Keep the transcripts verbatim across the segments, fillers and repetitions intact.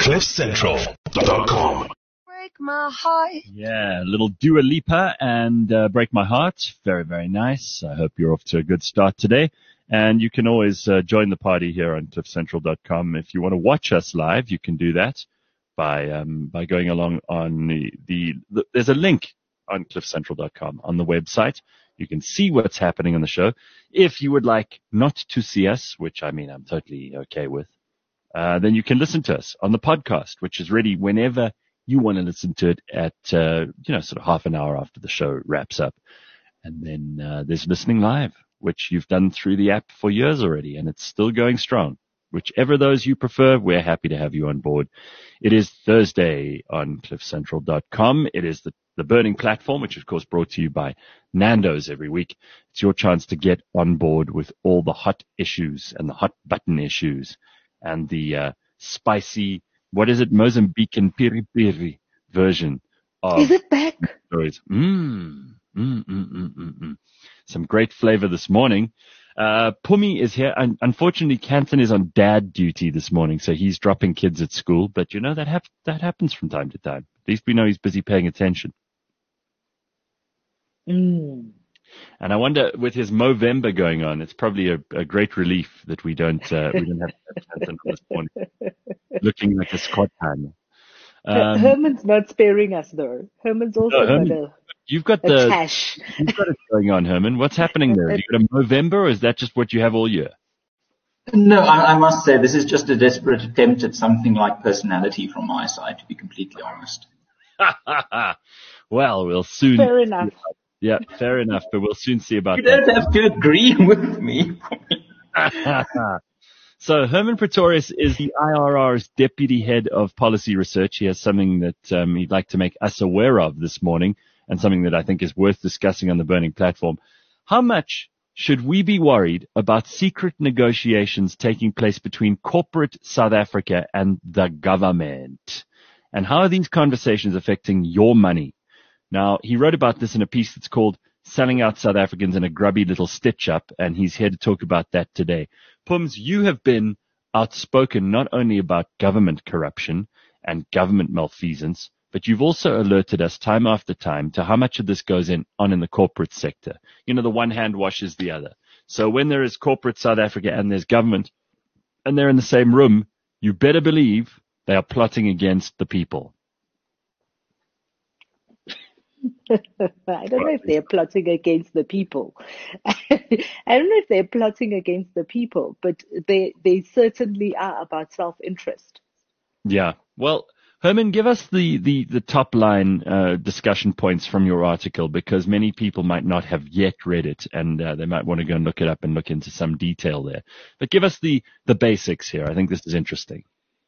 cliff central dot com. Break my heart. Yeah, a little Dua Lipa and uh, Break My Heart. Very, very nice. I hope you're off to a good start today. And you can always uh, join the party here on cliff central dot com. If you want to watch us live, you can do that by um, by going along on the, the, the there's a link on cliff central dot com on the website. You can see what's happening on the show. If you would like not to see us, which I mean I'm totally okay with, uh, then you can listen to us on the podcast, which is ready whenever you want to listen to it at, uh, you know, sort of half an hour after the show wraps up. And then uh, there's listening live, which you've done through the app for years already, and it's still going strong. Whichever those you prefer, we're happy to have you on board. It is Thursday on cliff central dot com. It is the, the Burning Platform, which is, of course, brought to you by Nando's every week. It's your chance to get on board with all the hot issues and the hot button issues and the uh, spicy, what is it, Mozambican piri piri version of Is it back? stories. Mmm, mm, mm, mm, mm, mm. Some great flavor this morning. Uh, Pumi is here. And unfortunately, Canton is on dad duty this morning, so he's dropping kids at school. But you know, that hap- that happens from time to time. At least we know he's busy paying attention. Mm. And I wonder, with his Movember going on, it's probably a, a great relief that we don't uh, we don't have Canton this morning, looking like a squat pan. Um, Herman's not sparing us though. Herman's also no, Herman, got a, you've got a the cash. you've got it going on, Herman. What's happening there? Have you got a Movember, or is that just what you have all year? No, I, I must say this is just a desperate attempt at something like personality from my side, to be completely honest. Well, we'll soon. Fair enough. Yeah, fair enough, but we'll soon see about You that. don't have to agree with me. So Herman Pretorius is the I R R's Deputy Head of Policy Research. He has something that um, he'd like to make us aware of this morning, and something that I think is worth discussing on the Burning Platform. How much should we be worried about secret negotiations taking place between corporate South Africa and the government? And how are these conversations affecting your money? Now, he wrote about this in a piece that's called Selling Out South Africans in a Grubby Little Stitch-Up, and he's here to talk about that today. Pums, you have been outspoken not only about government corruption and government malfeasance, but you've also alerted us time after time to how much of this goes in, on in the corporate sector. You know, the one hand washes the other. So when there is corporate South Africa and there's government, and they're in the same room, you better believe they are plotting against the people. I don't know if they're plotting against the people. I don't know if they're plotting against the people, but they they certainly are about self-interest. Yeah. Well, Herman, give us the, the, the top line uh, discussion points from your article, because many people might not have yet read it, and uh, they might want to go and look it up and look into some detail there. But give us the, the basics here. I think this is interesting.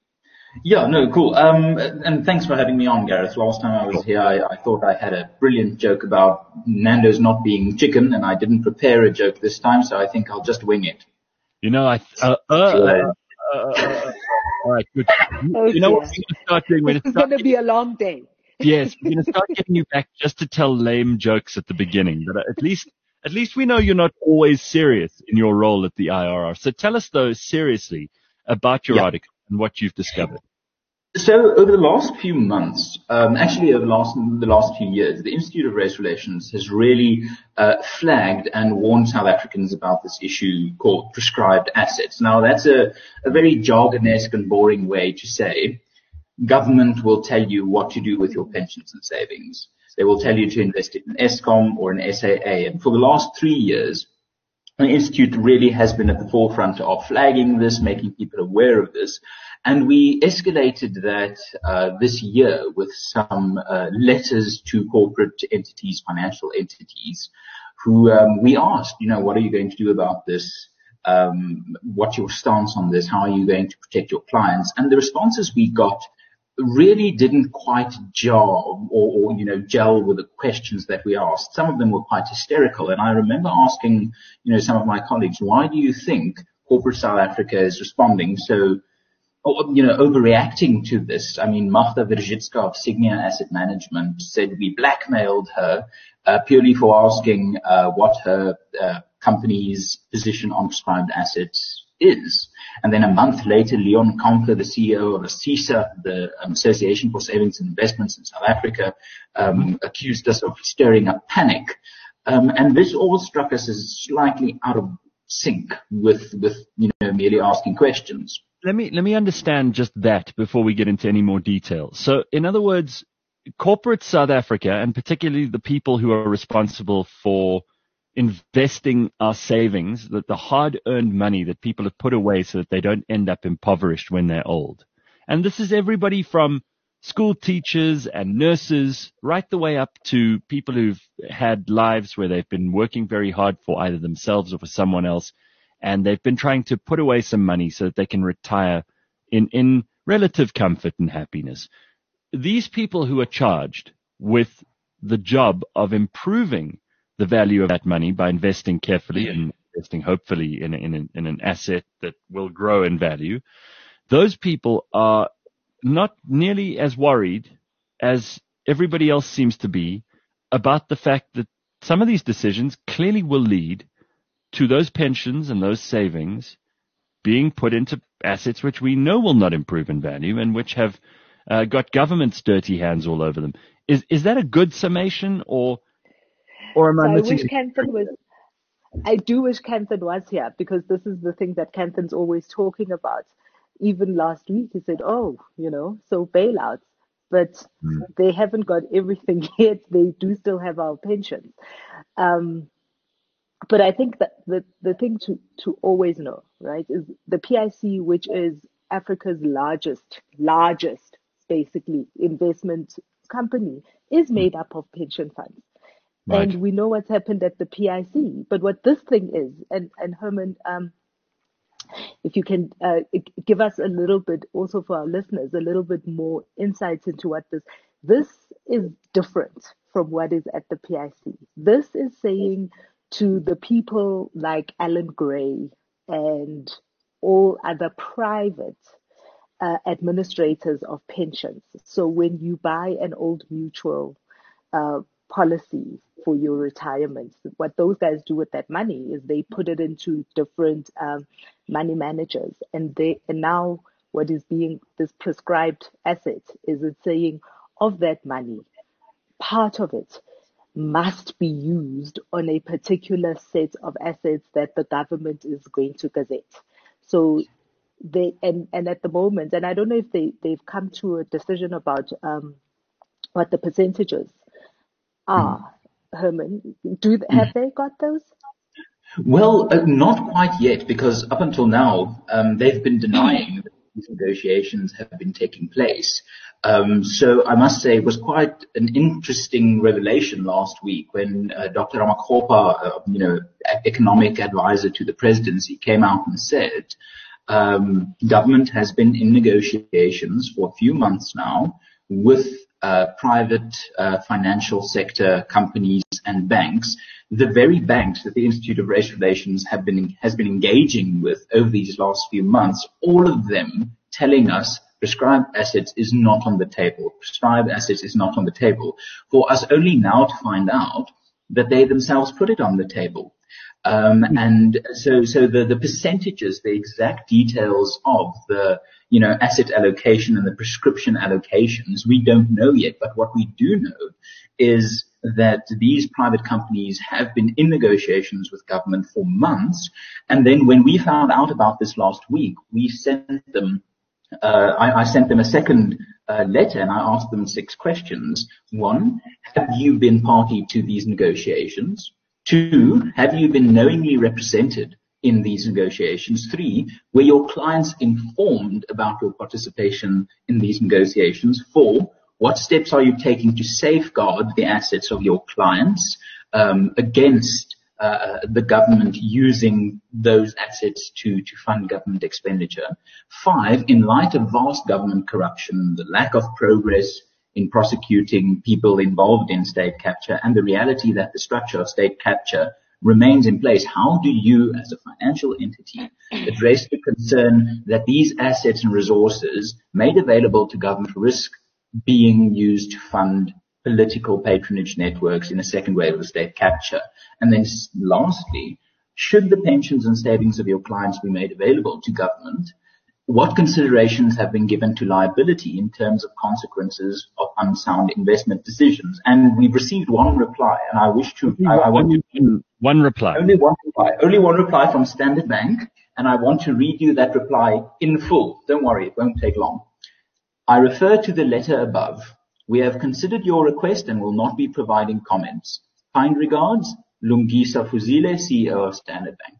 Yeah, no, cool. Um, and thanks for having me on, Gareth. Last time I was here, I, I thought I had a brilliant joke about Nando's not being chicken, and I didn't prepare a joke this time, so I think I'll just wing it. You know, I, uh, uh, uh, uh, uh, all right, good. You, Oh, you know what dear. we're going to start doing? We're This going is to start going to be a long day. Yes, we're going to start getting you back just to tell lame jokes at the beginning. But at least, at least we know you're not always serious in your role at the I R R. So tell us, though, seriously about your Yeah. article and what you've discovered. So over the last few months, um, actually over the last, the last few years, the Institute of Race Relations has really uh, flagged and warned South Africans about this issue called prescribed assets. Now, that's a, a very jargonesque and boring way to say government will tell you what to do with your pensions and savings. They will tell you to invest it in Eskom or in S A A. And for the last three years, the Institute really has been at the forefront of flagging this, making people aware of this. And we escalated that uh, this year with some uh, letters to corporate entities, financial entities, who um, we asked, you know, what are you going to do about this? Um, what's your stance on this? How are you going to protect your clients? And the responses we got really didn't quite jar or, or, you know, gel with the questions that we asked. Some of them were quite hysterical. And I remember asking, you know, some of my colleagues, why do you think corporate South Africa is responding so, you know, overreacting to this? I mean, Magda Wierzicka of Signia Asset Management said we blackmailed her uh, purely for asking uh, what her uh, company's position on prescribed assets is. And then a month later, Leon Conkler, the C E O of ASISA, the um, Association for Savings and Investments in South Africa, um, accused us of stirring up panic. Um, and this all struck us as slightly out of sync with, with, you know, merely asking questions. Let me, let me understand just that before we get into any more detail. So in other words, corporate South Africa, and particularly the people who are responsible for investing our savings, that the hard-earned money that people have put away so that they don't end up impoverished when they're old. And this is everybody from school teachers and nurses right the way up to people who've had lives where they've been working very hard for either themselves or for someone else, and they've been trying to put away some money so that they can retire in, in relative comfort and happiness. These people who are charged with the job of improving the value of that money by investing carefully and investing hopefully in, in, in an asset that will grow in value, those people are not nearly as worried as everybody else seems to be about the fact that some of these decisions clearly will lead to those pensions and those savings being put into assets which we know will not improve in value and which have uh, got government's dirty hands all over them. Is is that a good summation, or or am I so missing? I wish Kanthan was. I do wish Kanthan was here, because this is the thing that Kanthan's always talking about. Even last week he said, "Oh, you know, so bailouts," but mm. they haven't got everything yet. They do still have our pensions. Um, but I think that the the thing to to always know, right, is the P I C, which is Africa's largest largest basically investment company, is made up of pension funds. Right. And we know what's happened at the P I C. But what this thing is, and, and Herman, um, if you can uh, give us a little bit, also for our listeners, a little bit more insights into what this, this is different from what is at the P I C. This is saying to the people like Alan Gray and all other private uh, administrators of pensions. So when you buy an Old Mutual uh, policy for your retirement, what those guys do with that money is they put it into different um, money managers, and they and now what is being this prescribed asset is it's saying of that money, part of it must be used on a particular set of assets that the government is going to gazette. So they and and at the moment, and I don't know if they they've come to a decision about um, what the percentages are. Mm. Herman, do have they got those? Well, uh, not quite yet, because up until now um, they've been denying that these negotiations have been taking place. Um, so I must say it was quite an interesting revelation last week when uh, Doctor Ramakgopa, uh, you know, economic advisor to the presidency, came out and said um, government has been in negotiations for a few months now with uh, private uh, financial sector companies and banks, the very banks that the Institute of Race Relations have been has been engaging with over these last few months, all of them telling us prescribed assets is not on the table. Prescribed assets is not on the table. For us only now to find out that they themselves put it on the table. Um, and so, so the, the percentages, the exact details of the, you know, asset allocation and the prescription allocations, we don't know yet. But what we do know is that these private companies have been in negotiations with government for months. And then when we found out about this last week, we sent them, uh, I, I sent them a second uh, letter and I asked them six questions. One, have you been party to these negotiations? Two, have you been knowingly represented in these negotiations? Three, were your clients informed about your participation in these negotiations? Four, what steps are you taking to safeguard the assets of your clients um, against uh, the government using those assets to, to fund government expenditure? Five, in light of vast government corruption, the lack of progress in prosecuting people involved in state capture, and the reality that the structure of state capture remains in place, how do you, as a financial entity, address the concern that these assets and resources made available to government risk being used to fund political patronage networks in a second wave of state capture? And then lastly, should the pensions and savings of your clients be made available to government, what considerations have been given to liability in terms of consequences of unsound investment decisions? And we've received one reply, and I wish to, I, I want to, one reply. Only one reply. Only one reply from Standard Bank, and I want to read you that reply in full. Don't worry, it won't take long. I refer to the letter above. We have considered your request and will not be providing comments. Kind regards, Lungisa Fuzile, C E O of Standard Bank.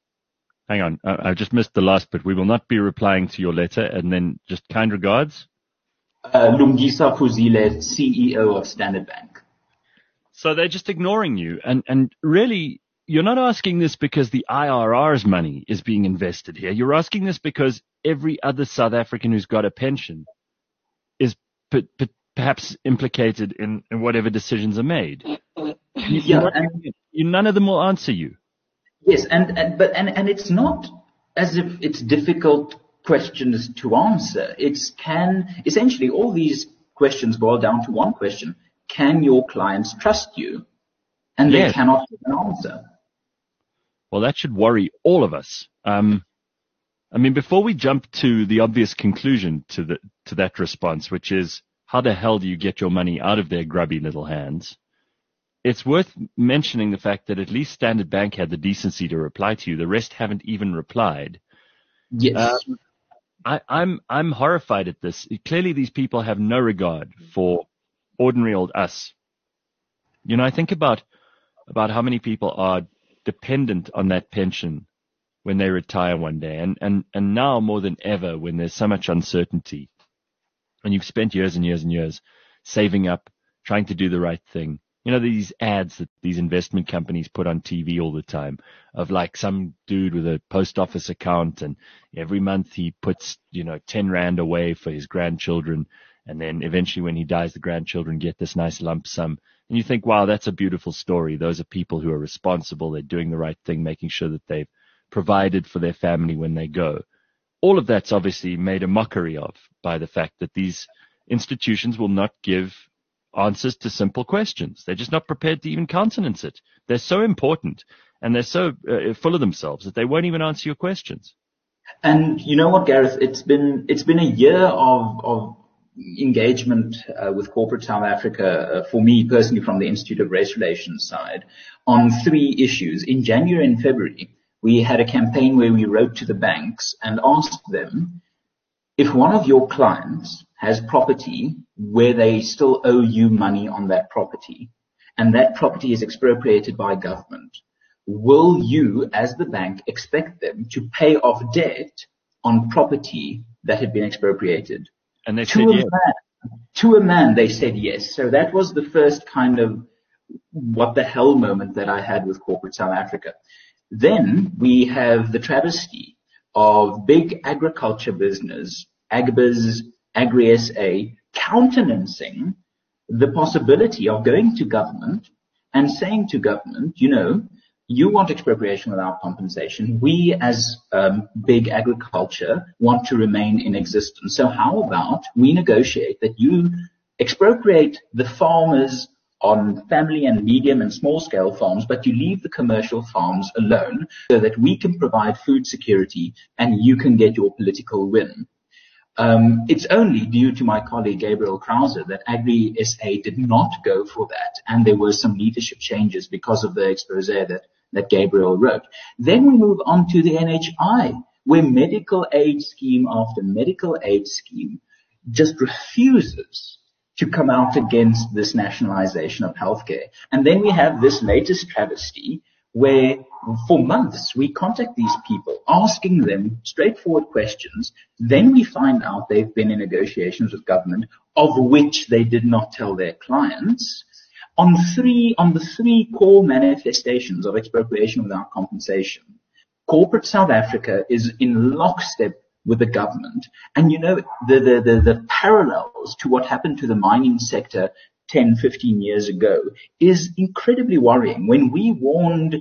Hang on, I, I just missed the last bit. We will not be replying to your letter, and then just kind regards. Uh, Lungisa Fuzile, C E O of Standard Bank. So they're just ignoring you, and and really, you're not asking this because the I R R's money is being invested here. You're asking this because every other South African who's got a pension is p- p- perhaps implicated in, in whatever decisions are made. You, Yeah, and you, none of them will answer you. yes, and, and but and, and it's not as if it's difficult questions to answer. It's can essentially all these questions boil down to one question: can your clients trust you? And they Yes. cannot give an answer. Well, that should worry all of us. Um, I mean, before we jump to the obvious conclusion to the to that response, which is how the hell do you get your money out of their grubby little hands? It's worth mentioning the fact that at least Standard Bank had the decency to reply to you. The rest haven't even replied. Yes. Um, I, I'm I'm horrified at this. Clearly, these people have no regard for ordinary old us. You know, I think about about how many people are dependent on that pension when they retire one day, and and and now more than ever, when there's so much uncertainty, and you've spent years and years and years saving up, trying to do the right thing. You know, these ads that these investment companies put on T V all the time of like some dude with a post office account, and every month he puts, you know, ten rand away for his grandchildren. And then eventually when he dies, the grandchildren get this nice lump sum. And you think, wow, that's a beautiful story. Those are people who are responsible. They're doing the right thing, making sure that they've provided for their family when they go. All of that's obviously made a mockery of by the fact that these institutions will not give answers to simple questions. They're just not prepared to even countenance it. They're so important and they're so uh, full of themselves that they won't even answer your questions. And you know what, Gareth? It's been it's been a year of of engagement uh, with corporate South Africa uh, for me personally, from the Institute of Race Relations side, on three issues. In January and February, we had a campaign where we wrote to the banks and asked them, if one of your clients has property where they still owe you money on that property, and that property is expropriated by government, will you, as the bank, expect them to pay off debt on property that had been expropriated? And they To said a yes. man, to a man, they said yes. So that was the first kind of what the hell moment that I had with corporate South Africa. Then we have the travesty of big agriculture business, Agbiz, Agri-S A, countenancing the possibility of going to government and saying to government, you know, you want expropriation without compensation. We as um, big agriculture want to remain in existence. So how about we negotiate that you expropriate the farmers on family and medium and small scale farms, but you leave the commercial farms alone so that we can provide food security and you can get your political win. Um, it's only due to my colleague Gabriel Krause that Agri-S A did not go for that, and there were some leadership changes because of the expose that, that Gabriel wrote. Then we move on to the N H I, where medical aid scheme after medical aid scheme just refuses to come out against this nationalization of healthcare. And then we have this latest travesty where for months we contact these people asking them straightforward questions. Then we find out they've been in negotiations with government of which they did not tell their clients on three, on the three core manifestations of expropriation without compensation. Corporate South Africa is in lockstep with the government. And you know, the, the, the, the parallels to what happened to the mining sector ten, fifteen years ago is incredibly worrying. When we warned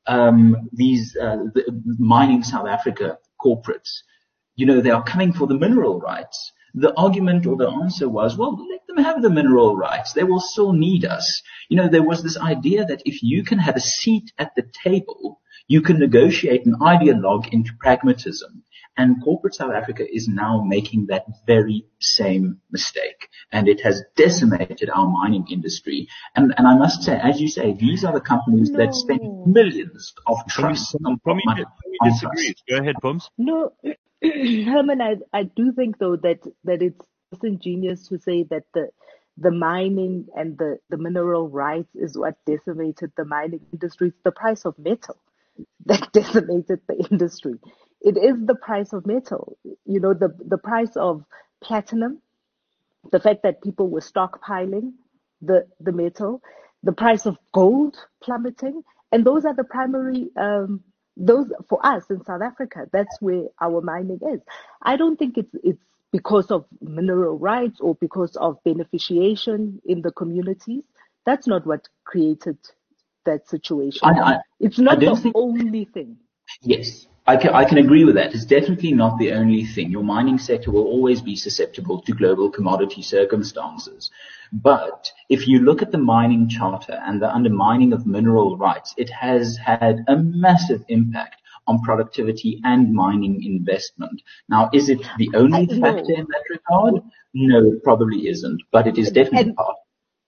um, these uh, the mining South Africa corporates, you know, they are coming for the mineral rights, the argument or the answer was, well, let them have the mineral rights. They will still need us. You know, there was this idea that if you can have a seat at the table, You can negotiate an ideologue into pragmatism. And corporate South Africa is now making that very same mistake. And it has decimated our mining industry. And, and I must say, as you say, these are the companies No. that spend millions of trust on, Pumi money Pumi on disagrees. trust. Go ahead, Pums. No, Herman, I, I do think though that, that it's disingenuous to say that the the mining and the, the mineral rights is what decimated the mining industry. It's the price of metal that decimated the industry. It is the price of metal. You know, the, the price of platinum, the fact that people were stockpiling the, the metal, the price of gold plummeting, and those are the primary, um, those for us in South Africa, that's where our mining is. I don't think it's, it's because of mineral rights or because of beneficiation in the communities. That's not what created that situation. I, I, it's not the think, only thing. Yes, I can, I can agree with that. It's definitely not the only thing. Your mining sector will always be susceptible to global commodity circumstances. But if you look at the mining charter and the undermining of mineral rights, it has had a massive impact on productivity and mining investment. Now, is it the only I, factor no. in that regard? No, it probably isn't, but it is definitely and, part.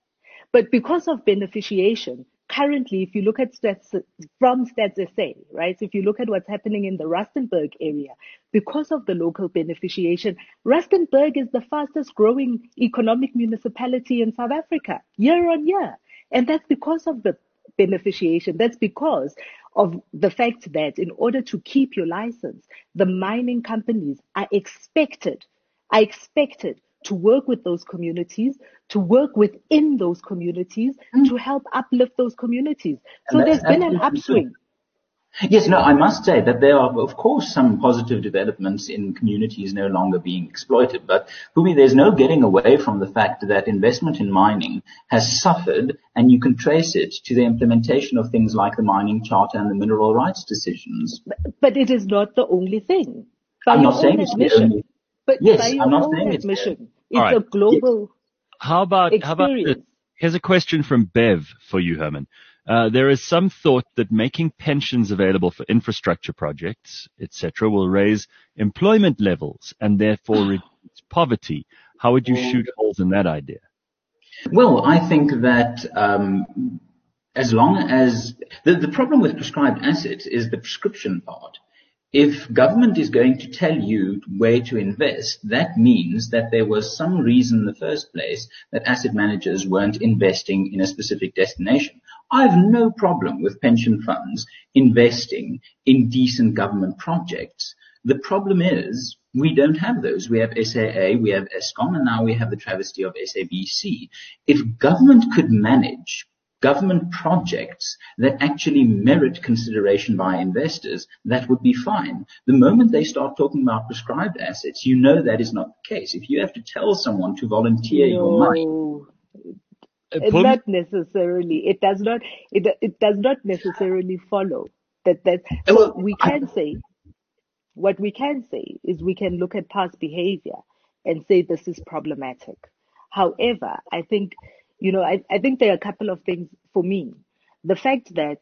But because of beneficiation, currently, if you look at stats from Stats S A, right, if you look at what's happening in the Rustenburg area, because of the local beneficiation, Rustenburg is the fastest growing economic municipality in South Africa year on year. And that's because of the beneficiation. That's because of the fact that in order to keep your license, the mining companies are expected, are expected to work with those communities, to work within those communities, mm. to help uplift those communities. So there's been an upswing. Yes, no, I must say that there are, of course, some positive developments in communities no longer being exploited. But, Pumi, there's no getting away from the fact that investment in mining has suffered, and you can trace it to the implementation of things like the mining charter and the mineral rights decisions. But, but it is not the only thing. By I'm your not saying own it's admission, the only. But yes, by your I'm not own saying admission, it's, it's right. a global How about, experience. how about this? Here's a question from Bev for you, Herman. Uh, there is some thought that making pensions available for infrastructure projects, et cetera, will raise employment levels and therefore reduce poverty. How would you shoot holes in that idea? Well, I think that um, as long as the, the problem with prescribed assets is the prescription part. If government is going to tell you where to invest, that means that there was some reason in the first place that asset managers weren't investing in a specific destination. I have no problem with pension funds investing in decent government projects. The problem is we don't have those. We have S A A, we have Eskom, and now we have the travesty of S A B C. If government could manage government projects that actually merit consideration by investors, that would be fine. The moment they start talking about prescribed assets, you know that is not the case. If you have to tell someone to volunteer no, your money, uh, not necessarily. It does not. It it does not necessarily follow that. That so well, we can I, say what we can say is we can look at past behavior and say this is problematic. However, I think. You know, I, I think there are a couple of things for me. The fact that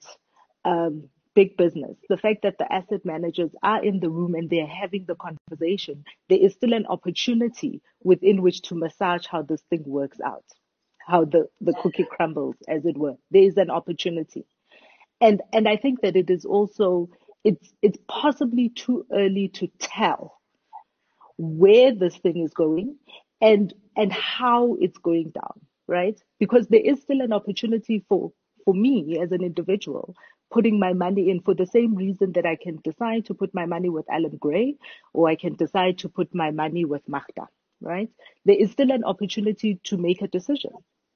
um, big business, the fact that the asset managers are in the room and they're having the conversation, there is still an opportunity within which to massage how this thing works out, how the, the cookie crumbles, as it were. There is an opportunity. And and I think that it is also, it's it's possibly too early to tell where this thing is going and and how it's going down. Right? Because there is still an opportunity for, for me as an individual putting my money in for the same reason that I can decide to put my money with Alan Gray or I can decide to put my money with Magda, right? There is still an opportunity to make a decision.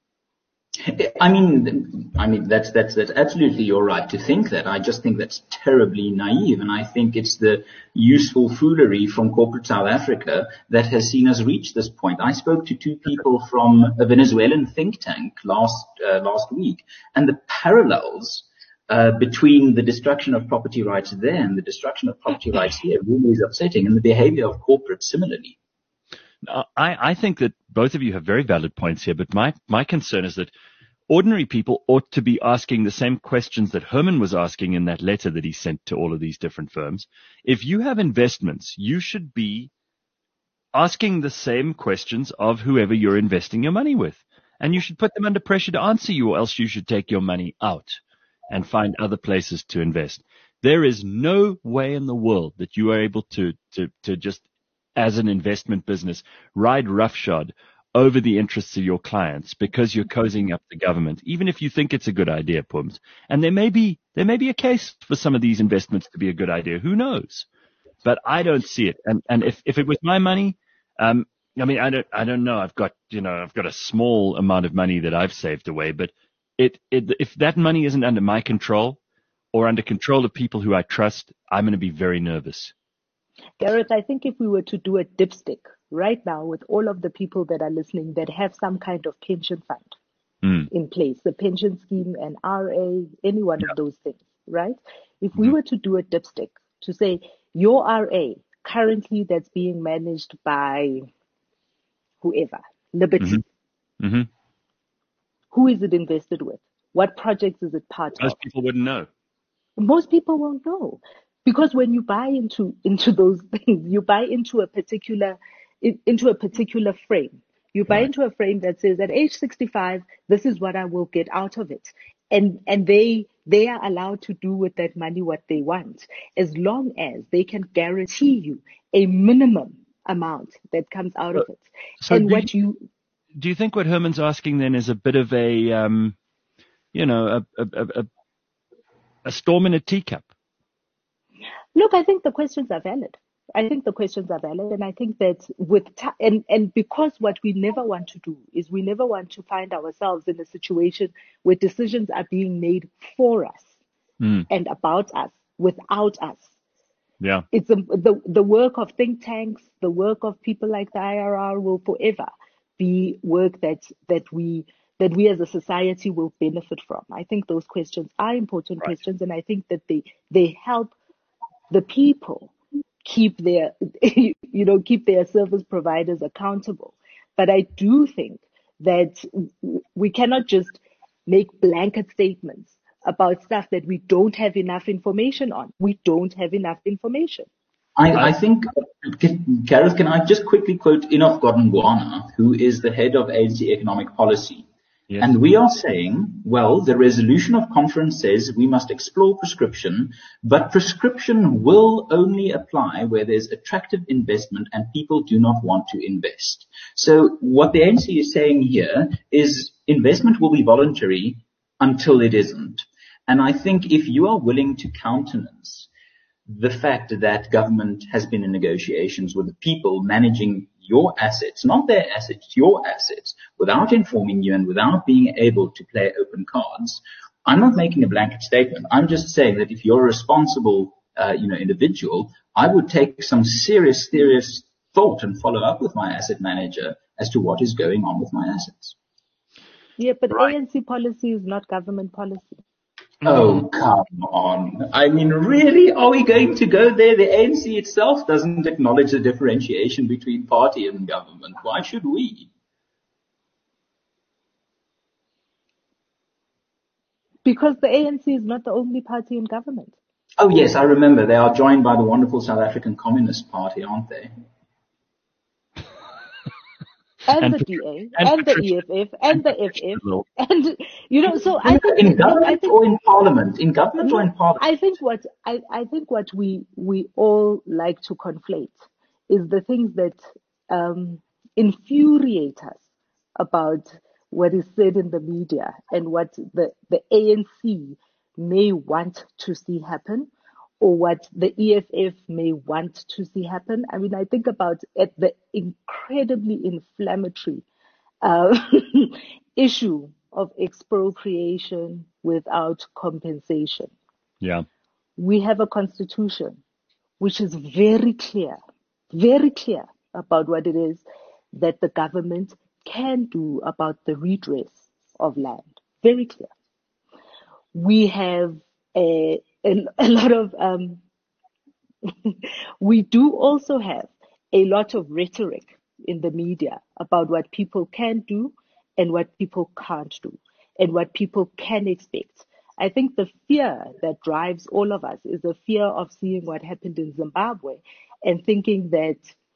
I mean, I mean that's that's that's absolutely your right to think that. I just think that's terribly naive, and I think it's the useful foolery from corporate South Africa that has seen us reach this point. I spoke to two people from a Venezuelan think tank last uh, last week, and the parallels uh, between the destruction of property rights there and the destruction of property rights here really is upsetting, and the behavior of corporates similarly. I, I think that both of you have very valid points here, but my, my concern is that ordinary people ought to be asking the same questions that Herman was asking in that letter that he sent to all of these different firms. If you have investments, you should be asking the same questions of whoever you're investing your money with. And you should put them under pressure to answer you, or else you should take your money out and find other places to invest. There is no way in the world that you are able to, to, to just, as an investment business, ride roughshod over the interests of your clients because you're cozying up the government, even if you think it's a good idea, Pums. And there may be, there may be a case for some of these investments to be a good idea. Who knows? But I don't see it. And, and if, if it was my money, um, I mean, I don't, I don't know. I've got, you know, I've got a small amount of money that I've saved away, but it, it, if that money isn't under my control or under control of people who I trust, I'm going to be very nervous. Gareth, I think if we were to do a dipstick right now with all of the people that are listening that have some kind of pension fund Mm. in place, the pension scheme, an R A, any one Yeah. of those things, right? If Mm-hmm. we were to do a dipstick to say your R A currently that's being managed by whoever, Liberty, Mm-hmm. Mm-hmm. who is it invested with? What projects is it part Most of? people wouldn't know. Most people won't know, because when you buy into into those things, you buy into a particular in- into a particular frame. You buy Right. into a frame that says at age sixty-five, this is what I will get out of it, and and they they are allowed to do with that money what they want, as long as they can guarantee you a minimum amount that comes out of it. So And do what you Do you think what Herman's asking then is a bit of a, um, you know, a, a, a, a storm in a teacup? Look, I think the questions are valid. I think the questions are valid, and I think that with ta- and and because what we never want to do is we never want to find ourselves in a situation where decisions are being made for us Mm. and about us without us. Yeah. It's a, the the work of think tanks, the work of people like the I R R will forever be work that that we that we as a society will benefit from. I think those questions are important Right. questions, and I think that they they help the people keep their you know keep their service providers accountable. But I do think that we cannot just make blanket statements about stuff that we don't have enough information on. We don't have enough information. I, I think, Gareth, can I just quickly quote Enoch Godongwana, who is the head of A N C Economic Policy. Yes. And we are saying, well, the resolution of conference says we must explore prescription, but prescription will only apply where there's attractive investment and people do not want to invest. So what the A N C is saying here is investment will be voluntary until it isn't. And I think if you are willing to countenance the fact that government has been in negotiations with the people managing your assets, not their assets, your assets, without informing you and without being able to play open cards, I'm not making a blanket statement. I'm just saying that if you're a responsible, uh, you know, individual, I would take some serious, serious thought and follow up with my asset manager as to what is going on with my assets. Yeah, but Right. A N C policy is not government policy. Oh, come on. I mean, really? Are we going to go there? The A N C itself doesn't acknowledge the differentiation between party and government. Why should we? Because the A N C is not the only party in government. Oh, yes, I remember. They are joined by the wonderful South African Communist Party, aren't they? And, And the Pat- D A, and and, the Patricia- E F F, and the F Patricia F, Little. and you know. So I think In look, I government think or in parliament? In government or in no, parliament? I think what I, I think what we we all like to conflate is the things that um, infuriate us about what is said in the media and what the, the A N C may want to see happen, or what the E F F may want to see happen. I mean, I think about at the incredibly inflammatory uh, issue of expropriation without compensation. Yeah. We have a constitution which is very clear, very clear about what it is that the government can do about the redress of land. Very clear. We have a, a, a lot of, um, we do also have a lot of rhetoric in the media about what people can do and what people can't do. and what people can expect. I think the fear that drives all of us is the fear of seeing what happened in Zimbabwe and thinking that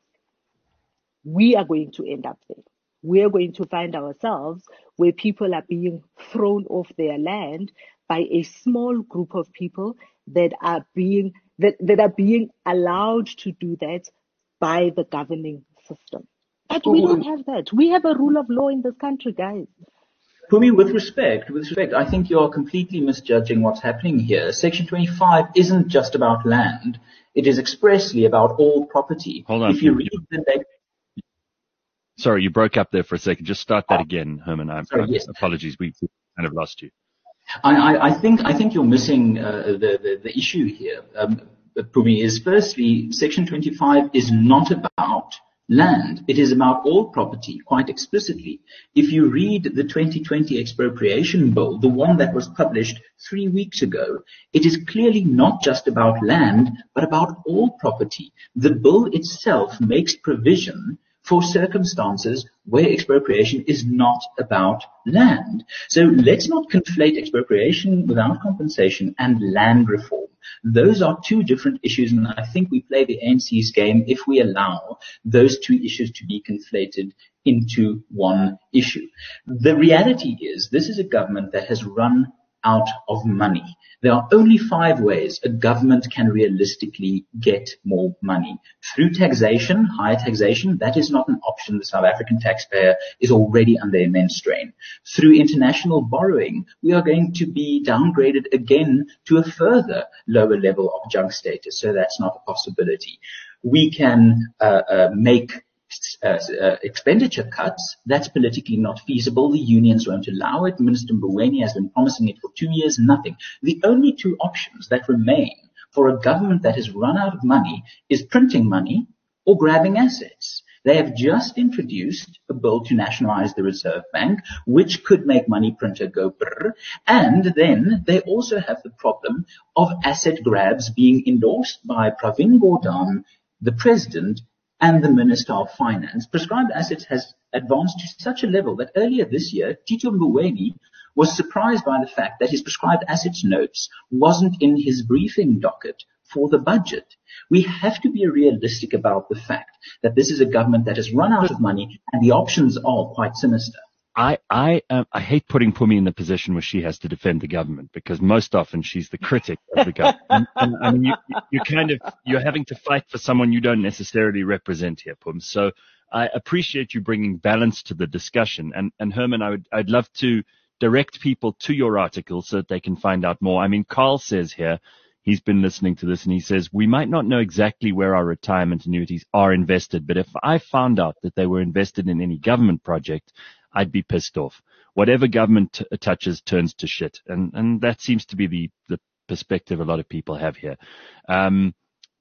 we are going to end up there. We are going to find ourselves where people are being thrown off their land by a small group of people that are being that, that are being allowed to do that by the governing system. But we don't have that. We have a rule of law in this country, guys. Phumi, with respect, with respect, I think you're completely misjudging what's happening here. Section twenty-five isn't just about land. It is expressly about all property. Hold on. If you read the leg- Sorry, you broke up there for a second. Just start that again, Herman. I'm Sorry, yes. Apologies. We kind of lost you. I, I, I think I think you're missing uh, the, the the issue here, um, Phumi, is firstly, Section twenty-five is not about land. It is about all property, quite explicitly. If you read the twenty twenty expropriation bill, the one that was published three weeks ago, it is clearly not just about land, but about all property. The bill itself makes provision for circumstances where expropriation is not about land. So let's not conflate expropriation without compensation and land reform. Those are two different issues, and I think we play the A N C's game if we allow those two issues to be conflated into one issue. The reality is this is a government that has run out of money. There are only five ways a government can realistically get more money. Through taxation, higher taxation, that is not an option. The South African taxpayer is already under immense strain. Through international borrowing, we are going to be downgraded again to a further lower level of junk status, so that's not a possibility. We can uh, uh, make Uh, uh, expenditure cuts. That's politically not feasible. The unions won't allow it. Minister Mboweni has been promising it for two years, nothing. The only two options that remain for a government that has run out of money is printing money or grabbing assets. They have just introduced a bill to nationalize the Reserve Bank, which could make money printer go brrr. And then they also have the problem of asset grabs being endorsed by Pravin Gordhan, the president, and the Minister of Finance. Prescribed assets has advanced to such a level that earlier this year, Tito Mboweni was surprised by the fact that his prescribed assets notes wasn't in his briefing docket for the budget. We have to be realistic about the fact that this is a government that has run out of money and the options are quite sinister. I I um, I hate putting Phumi in the position where she has to defend the government, because most often she's the critic of the government. And, and, I mean, you you kind of you're having to fight for someone you don't necessarily represent here, Phum. So I appreciate you bringing balance to the discussion. And and Herman, I would I'd love to direct people to your article so that they can find out more. I mean, Carl says here, he's been listening to this and he says, we might not know exactly where our retirement annuities are invested, but if I found out that they were invested in any government project, I'd be pissed off. Whatever government t- touches turns to shit. And, and that seems to be the, the perspective a lot of people have here. Um,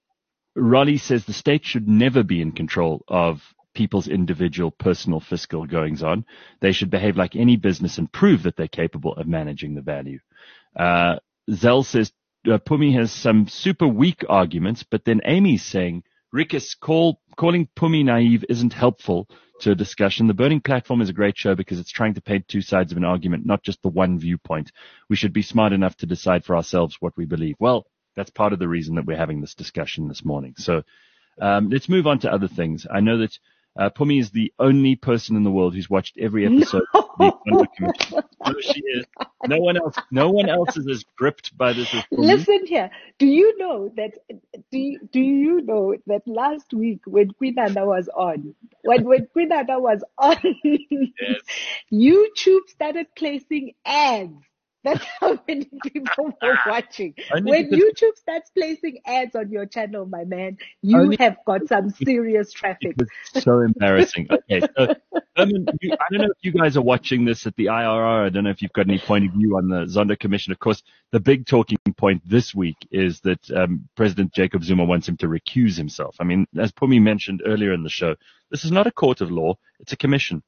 Raleigh says the state should never be in control of people's individual personal fiscal goings on. They should behave like any business and prove that they're capable of managing the value. Uh, Zell says, uh, Phumi has some super weak arguments, but then Amy's saying, Rikus, call, calling Phumi naive isn't helpful to a discussion. The Burning Platform is a great show because it's trying to paint two sides of an argument, not just the one viewpoint. We should be smart enough to decide for ourselves what we believe. Well, that's part of the reason that we're having this discussion this morning. So um, let's move on to other things. I know that uh, Phumi is the only person in the world who's watched every episode No. of the Zondo Commission. No, she is. No one else. No one else is as gripped by this as Phumi. Listen here. Do you know that? Do you, do you know that last week when Queen Anna was on, when when Queen Anna was on, Yes. YouTube started placing ads. That's how many people were watching. Only When because- YouTube starts placing ads on your channel, my man, you Only- have got some serious traffic. It was so embarrassing. Okay, so Herman, you, I don't know if you guys are watching this at the I R R. I don't know if you've got any point of view on the Zondo Commission. Of course, the big talking point this week is that um, President Jacob Zuma wants him to recuse himself. I mean, as Phumi mentioned earlier in the show, this is not a court of law; it's a commission.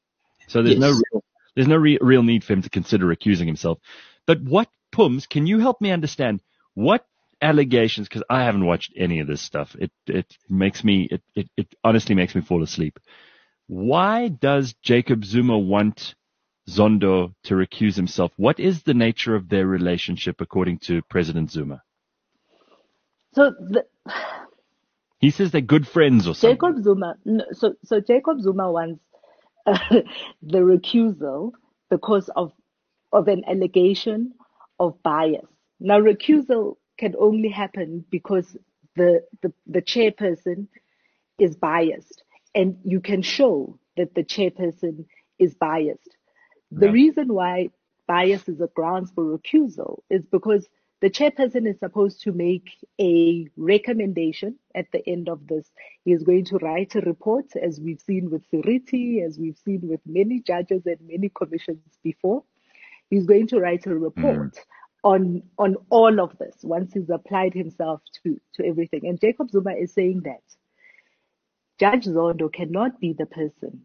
So there's Yes. no real, there's no re- real need for him to consider recusing himself. But what, Phums, can you help me understand what allegations, because I haven't watched any of this stuff. It it makes me, it, it, it honestly makes me fall asleep. Why does Jacob Zuma want Zondo to recuse himself. What is the nature of their relationship according to President Zuma? So the, He says they're good friends or something. Jacob Zuma, no, so so Jacob Zuma wants uh, the recusal because of of an allegation of bias. Now, recusal can only happen because the the, the chairperson is biased, and you can show that the chairperson is biased. The Yeah. reason why bias is a grounds for recusal is because the chairperson is supposed to make a recommendation at the end of this. He is going to write a report, as we've seen with Siriti, as we've seen with many judges and many commissions before. He's going to write a report mm. on on all of this once he's applied himself to, to everything. And Jacob Zuma is saying that Judge Zondo cannot be the person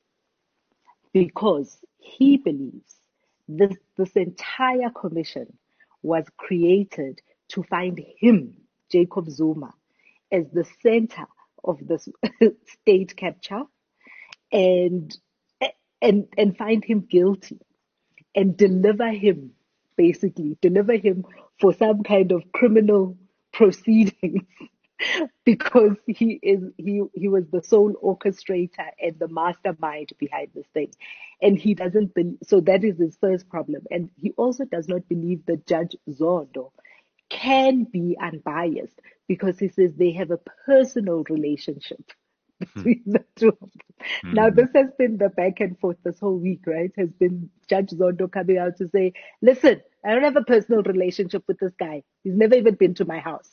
because he believes this, this entire commission was created to find him, Jacob Zuma, as the center of this state capture and, and, and find him guilty and deliver him, basically, deliver him for some kind of criminal proceedings. Because he is he he was the sole orchestrator and the mastermind behind this thing, and he doesn't believe. So that is his first problem, and he also does not believe that Judge Zondo can be unbiased because he says they have a personal relationship between the two of them. Hmm. Now this has been the back and forth this whole week, right? Has been Judge Zondo coming out to say, "Listen, I don't have a personal relationship with this guy. He's never even been to my house."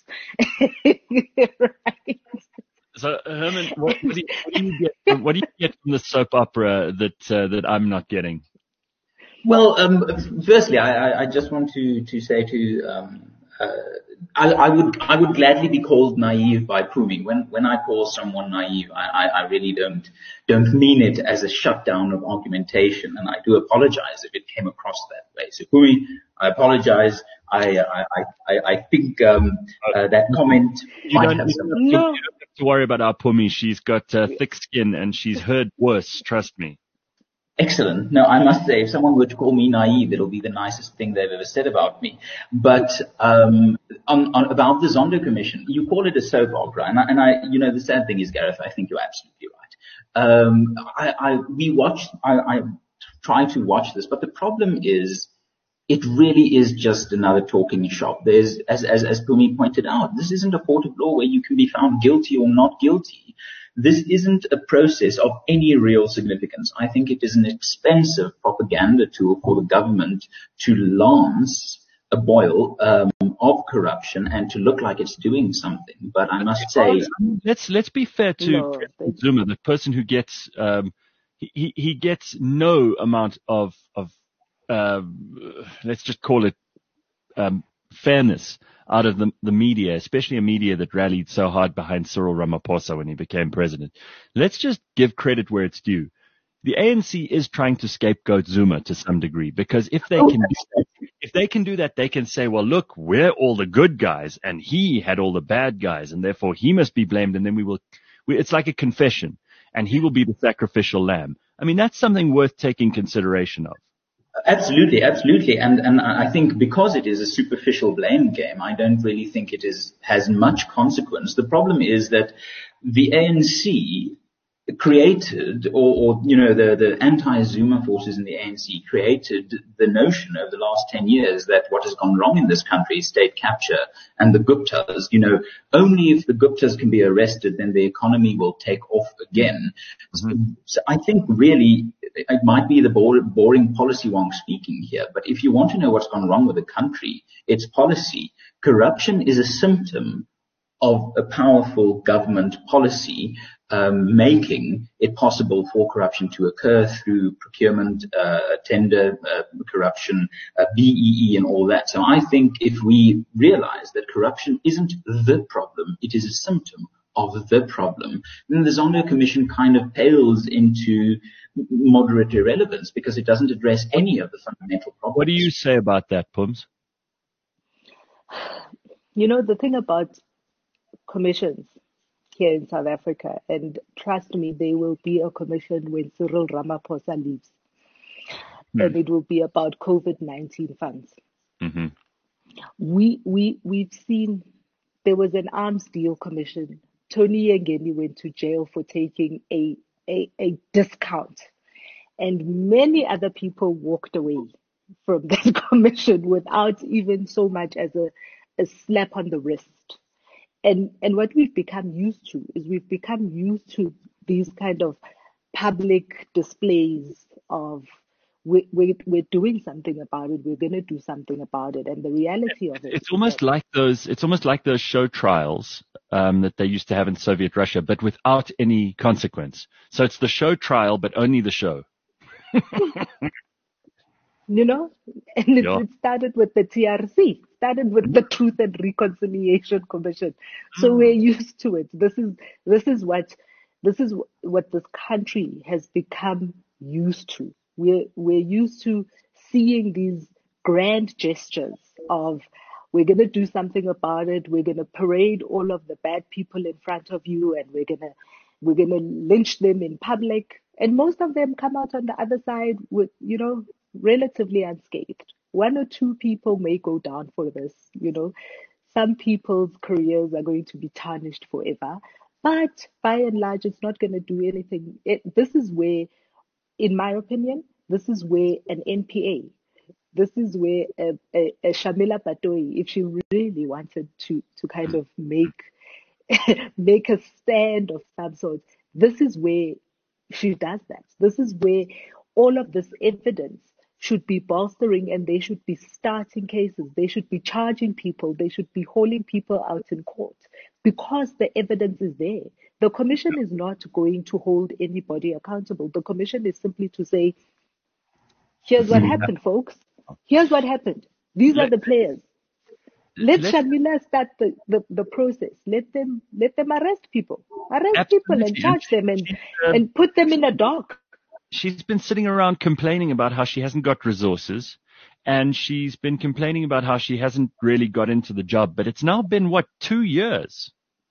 Right? So, Herman, what, what, do you, what, do you get, what do you get from the soap opera that uh, that I'm not getting? Well, um, firstly, I, I just want to to say to um, uh, I, I would I would gladly be called naive by Phumi. When when I call someone naive, I, I, I really don't don't mean it as a shutdown of argumentation, and I do apologize if it came across that way. So Phumi, I apologize. I I I, I think um, uh, that comment you might don't, have you some. don't, you don't have to worry about our Phumi. She's got uh, thick skin and she's heard worse. Trust me. Excellent. No, I must say, if someone were to call me naive, it'll be the nicest thing they've ever said about me. But um, on, on about the Zondo Commission, you call it a soap opera, and I, and I, you know, the sad thing is, Gareth, I think you're absolutely right. Um, I, I, we watched, I, I try to watch this, but the problem is, it really is just another talking shop. There's, as as as Phumi pointed out, this isn't a court of law where you can be found guilty or not guilty. This isn't a process of any real significance. I think it is an expensive propaganda tool for the government to lance a boil um, of corruption and to look like it's doing something. But I must say, let's let's be fair to no, President Zuma, the person who gets um, he he gets no amount of of uh, let's just call it um, fairness out of the, the media, especially a media that rallied so hard behind Cyril Ramaphosa when he became president. Let's just give credit where it's due. The A N C is trying to scapegoat Zuma to some degree, because if they can do that, if they can do that, they can say, well, look, we're all the good guys and he had all the bad guys and therefore he must be blamed. And then we will, we, it's like a confession and he will be the sacrificial lamb. I mean, that's something worth taking consideration of. Absolutely, absolutely. And, and I think because it is a superficial blame game, I don't really think it is, has much consequence. The problem is that the A N C created, or, or you know, the, the anti-Zuma forces in the A N C created the notion over the last ten years that what has gone wrong in this country is state capture and the Guptas, you know, only if the Guptas can be arrested, then the economy will take off again. Mm-hmm. So I think really it might be the boring policy wonk speaking here, but if you want to know what's gone wrong with the country, it's policy. Corruption is a symptom of a powerful government policy um, making it possible for corruption to occur through procurement, uh, tender uh, corruption, uh, B E E and all that. So I think if we realize that corruption isn't the problem, it is a symptom of the problem, then the Zondo Commission kind of pales into moderate irrelevance because it doesn't address any of the fundamental problems. What do you say about that, Pums? You know, the thing about commissions here in South Africa, and trust me, there will be a commission when Cyril Ramaphosa leaves. Hmm. and it will be about COVID nineteen funds. Mm-hmm. We we we've seen there was an arms deal commission. Tony Yengeni went to jail for taking a a, a discount, and many other people walked away from that commission without even so much as a, a slap on the wrist. And and what we've become used to is we've become used to these kind of public displays of we, we, we're doing something about it, we're going to do something about it. And the reality of it It's is almost that- like those. It's almost like those show trials um, that they used to have in Soviet Russia, but without any consequence. So it's the show trial, but only the show. you know, and it, Yeah. it started with the T R C, started with the Truth and Reconciliation Commission. So Mm. we're used to it. This is this is what this is what this country has become used to. We're we're used to seeing these grand gestures of we're going to do something about it. We're going to parade all of the bad people in front of you, and we're going to we're going to lynch them in public. And most of them come out on the other side with, you know, relatively unscathed. One or two people may go down for this, you know. Some people's careers are going to be tarnished forever. But by and large, it's not going to do anything. It, this is where, in my opinion, this is where an N P A, this is where a, a, a Shamila Batoyi, if she really wanted to, to kind of make make a stand of some sort, this is where she does that. This is where all of this evidence should be bolstering, and they should be starting cases. They should be charging people. They should be hauling people out in court because the evidence is there. The commission is not going to hold anybody accountable. The commission is simply to say, here's what happened, folks. Here's what happened. These are the players. Let Let's- Shamila start the, the, the process. Let them let them arrest people. Arrest people and Absolutely. charge them and, She's, um, and put them in a dock. She's been sitting around complaining about how she hasn't got resources, and she's been complaining about how she hasn't really got into the job. But it's now been, what, two years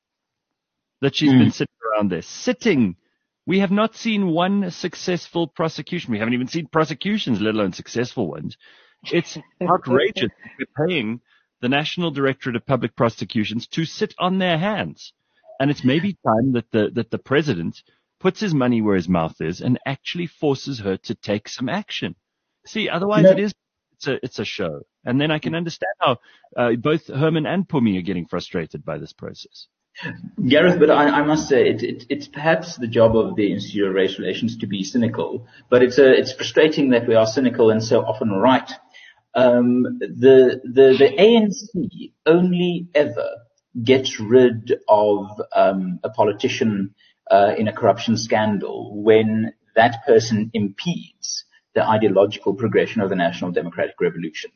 that she's Mm. been sitting around there, sitting. We have not seen one successful prosecution. We haven't even seen prosecutions, let alone successful ones. It's outrageous. We're paying the National Directorate of Public Prosecutions to sit on their hands. And it's maybe time that the, that the president puts his money where his mouth is and actually forces her to take some action. See, otherwise No. it is, it's a, it's a show. And then I can understand how uh, both Herman and Pumi are getting frustrated by this process. Gareth, but I, I must say it, it, it's perhaps the job of the Institute of Race Relations to be cynical, but it's a, it's frustrating that we are cynical and so often right. Um, the, the, the A N C only ever gets rid of um, a politician uh, in a corruption scandal when that person impedes the ideological progression of the National Democratic Revolution.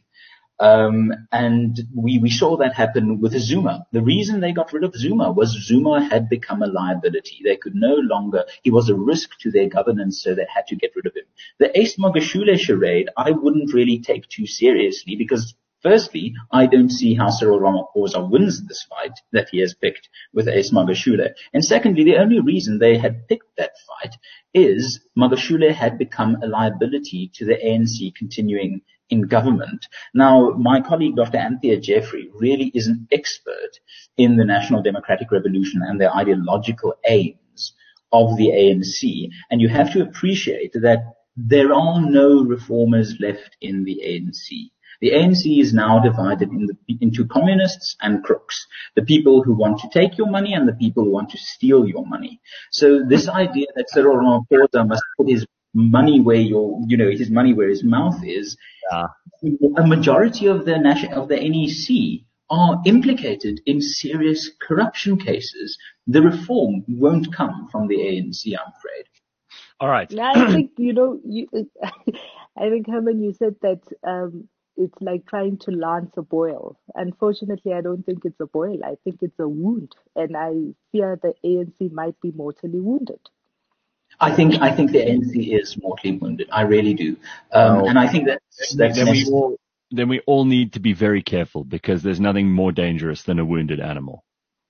Um, and we, we saw that happen with Zuma. The reason they got rid of Zuma was Zuma had become a liability. They could no longer, he was a risk to their governance, so they had to get rid of him. The Ace Magashule charade, I wouldn't really take too seriously because firstly, I don't see how Cyril Ramaphosa wins this fight that he has picked with Ace Magashule. And secondly, the only reason they had picked that fight is Magashule had become a liability to the A N C continuing in government. Now, my colleague, Doctor Anthea Jeffrey, really is an expert in the National Democratic Revolution and the ideological aims of the A N C. And you have to appreciate that there are no reformers left in the A N C. The A N C is now divided in the, into communists and crooks, the people who want to take your money and the people who want to steal your money. So this idea that Cyril Ramaphosa must put his money where your, you know, his money where his mouth is, Yeah. a majority of the national, of the N E C are implicated in serious corruption cases. The reform won't come from the A N C, I'm afraid. All right. I think, you know, you, I think, Herman, you said that um, it's like trying to lance a boil. Unfortunately, I don't think it's a boil. I think it's a wound. And I fear the A N C might be mortally wounded. I think I think the A N C is mortally wounded. I really do, um, Well, and I think that's that's then we necessary. all then we all need to be very careful because there's nothing more dangerous than a wounded animal.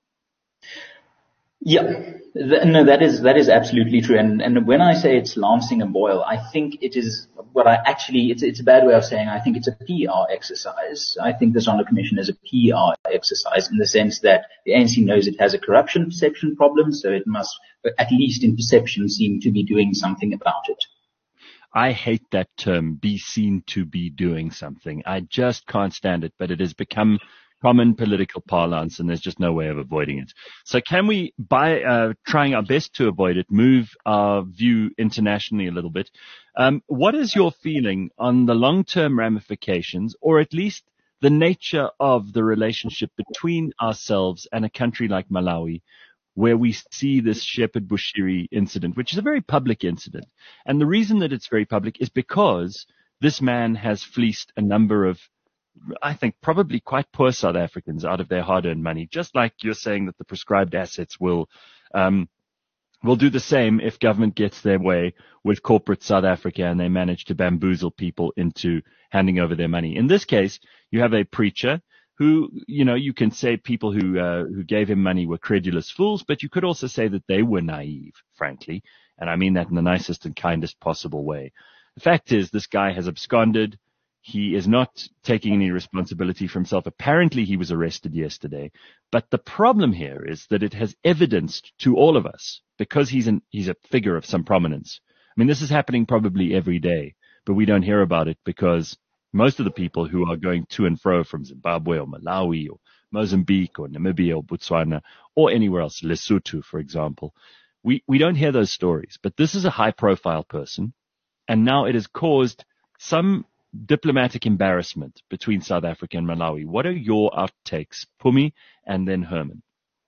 Yeah, Th- no, that is that is absolutely true. And and when I say it's lancing a boil, I think it is what I actually, it's, it's a bad way of saying I think it's a P R exercise. I think the Zondo Commission is a P R exercise in the sense that the A N C knows it has a corruption perception problem, so it must, at least in perception, seem to be doing something about it. I hate that term, be seen to be doing something. I just can't stand it, but it has become common political parlance, and there's just no way of avoiding it. So can we, by uh, trying our best to avoid it, move our view internationally a little bit? Um, what is your feeling on the long-term ramifications, or at least the nature of the relationship between ourselves and a country like Malawi, where we see this Shepherd Bushiri incident, which is a very public incident? And the reason that it's very public is because this man has fleeced a number of, I think, probably quite poor South Africans out of their hard-earned money, just like you're saying that the prescribed assets will um, will do the same if government gets their way with corporate South Africa and they manage to bamboozle people into handing over their money. In this case, you have a preacher who, you know, you can say people who uh, who gave him money were credulous fools, but you could also say that they were naive, frankly, and I mean that in the nicest and kindest possible way. The fact is, this guy has absconded. He is not taking any responsibility for himself. Apparently, he was arrested yesterday. But the problem here is that it has evidenced to all of us, because he's an, he's a figure of some prominence. I mean, this is happening probably every day, but we don't hear about it because most of the people who are going to and fro from Zimbabwe or Malawi or Mozambique or Namibia or Botswana or anywhere else, Lesotho, for example, we, we don't hear those stories. But this is a high-profile person, and now it has caused some diplomatic embarrassment between South Africa and Malawi. What are your outtakes, Phumi and then Herman?